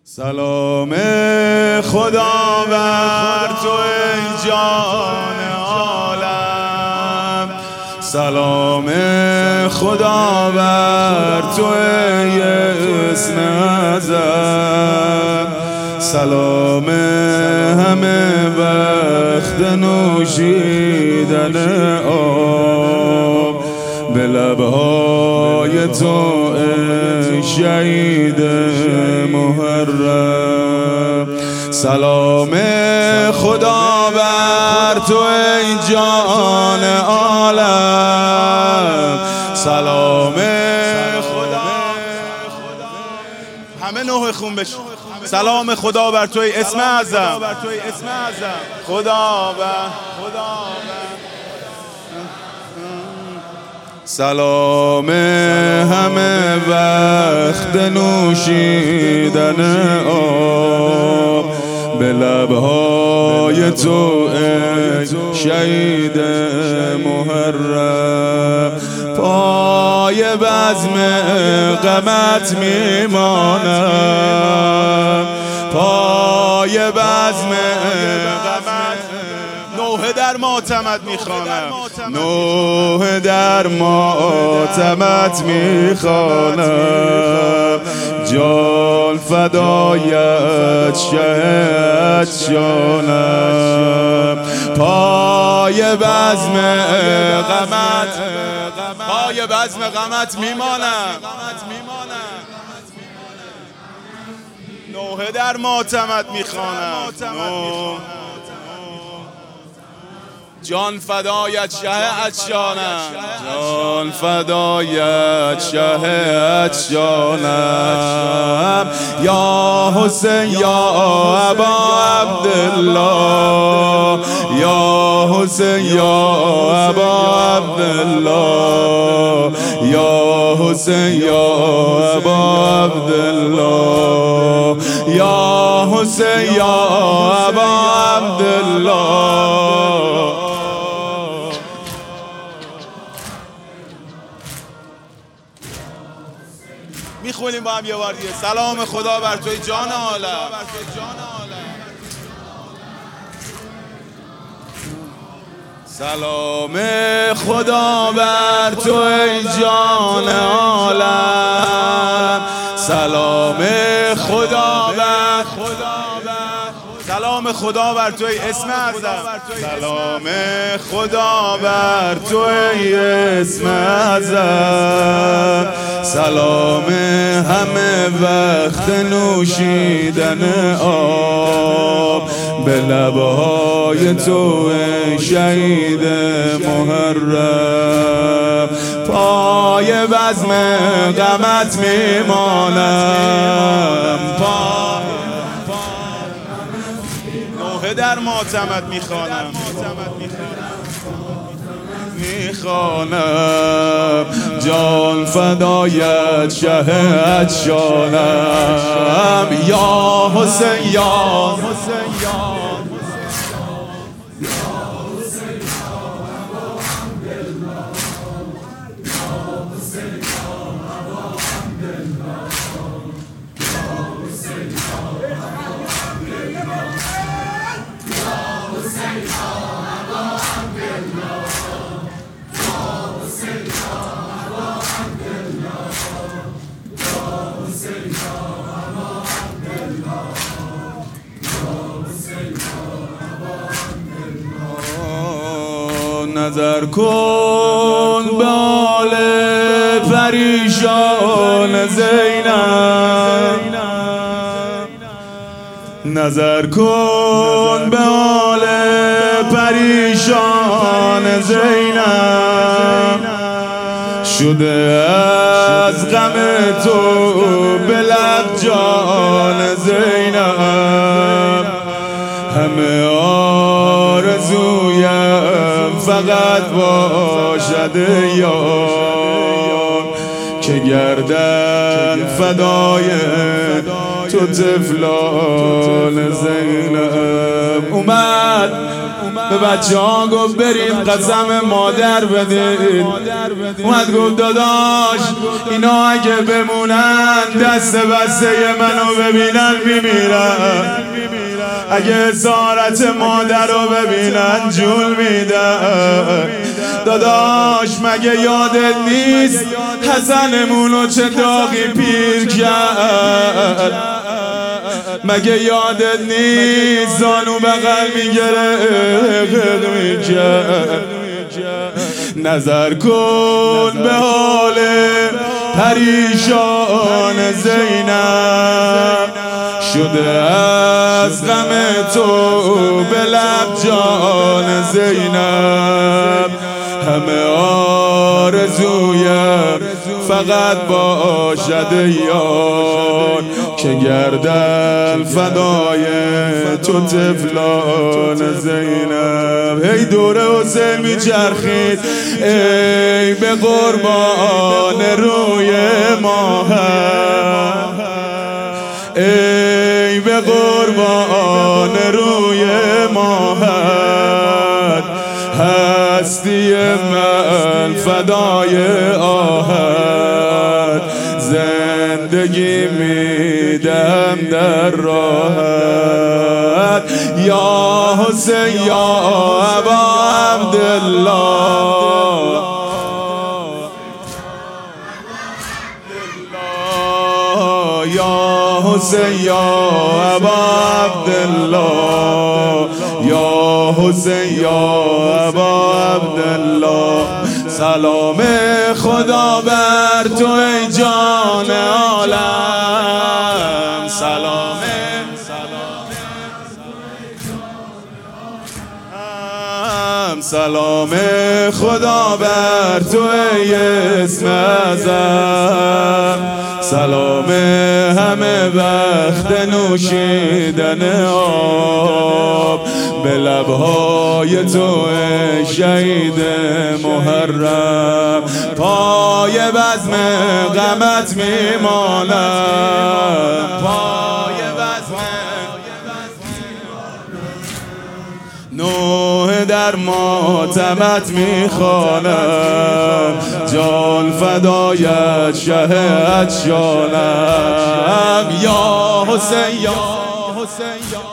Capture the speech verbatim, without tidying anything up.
سلام خدا بر تو ای جان عالم، سلام خدا بر تو ای اسم اعظم، سلام همه وقت نوشیدن آب به لبهای تو ای شهید محرم. سلام خدا بر تو ای جان عالم، سلام خدا. همه نوح خون بش. سلام خدا بر تو ای اسم اعظم، خدا بر سلام همه وقت نوشیدن آب به لبهای تو ای شهید محرم. پای بزم غمت میمانم، پای بزم غمت. نوح در ماتمت میخوانم، نوح در ماتمت میخوانم، جان فدایت شهد شانم. پای بزم غمت، پای بزم غمت میمانم، نوح در ماتمت میخوانم، جان فدایت شه عطشانم، جان فدایت شه عطشانم. یا حسین یا ابا عبدالله، یا حسین یا ابا عبدالله، یا حسین یا ابا عبدالله، یا حسین یا ابا عبدالله. میخونیم با هم یه بار دیگه. سلام خدا بر توی جان عالم، سلام خدا بر تو ای جان عالم، سلام خدا بر سلام خدا بر تو ای اسم اعظم، سلام خدا بر تو ای اسم اعظم، سلام همه وقت نوشیدن آب به لبهای تو ای شهید محرم. پای بزم غمت میمانم، پای نوح در ماتمت میخوانم، میخوانم، جان فدایت شه عطشانم. یا حسین یا حسین یا نظر کن به حال پریشان زینب، نظر کن به حال پریشان زینب، شده از غم تو به لب جان زینب. همه آرزویم فقط باشد یار که گردن فدای تو طفلان زینب. اومد به بچه ها گفت برید قسم مادر بدید. اومد گفت داداش اینا اگه بمونن دست بسته منو ببینن میمیرن، اگه اسارت مادر رو ببینن جون میدن. داداش مگه یادت نیست حسنمونو چه داغی پیر کرد؟ مگه یادت نیست زانو بغل میگرفت میکرد؟ نظر کن به حال پریشان زینب، شده از غم تو به لب جان زینب. همه آرزویم فقط باشد یار که گردن فدای تو طفلان زینب. هی دور حسین میچرخید ای به قربان روی ماهر، ای به قربان روی ماهر. هستی من فدای آهت، زندگی میدم در راحت. یا حسین یا ابا عبدالله، یا حسین یا ابا عبدالله، یا حسین یا ابا عبدالله. سلام خدا بر تو ای جان عالم، سلام سلام خدا بر تو ای اسم اعظم. سلام همه وقت نوشیدن آب به لبهای تو شهید محرم. پای بزم غمت میمانم، پای بزم نوح در ماتمت میخوانم. جان فدایت شهد شانم. یا حسین یا حسین یا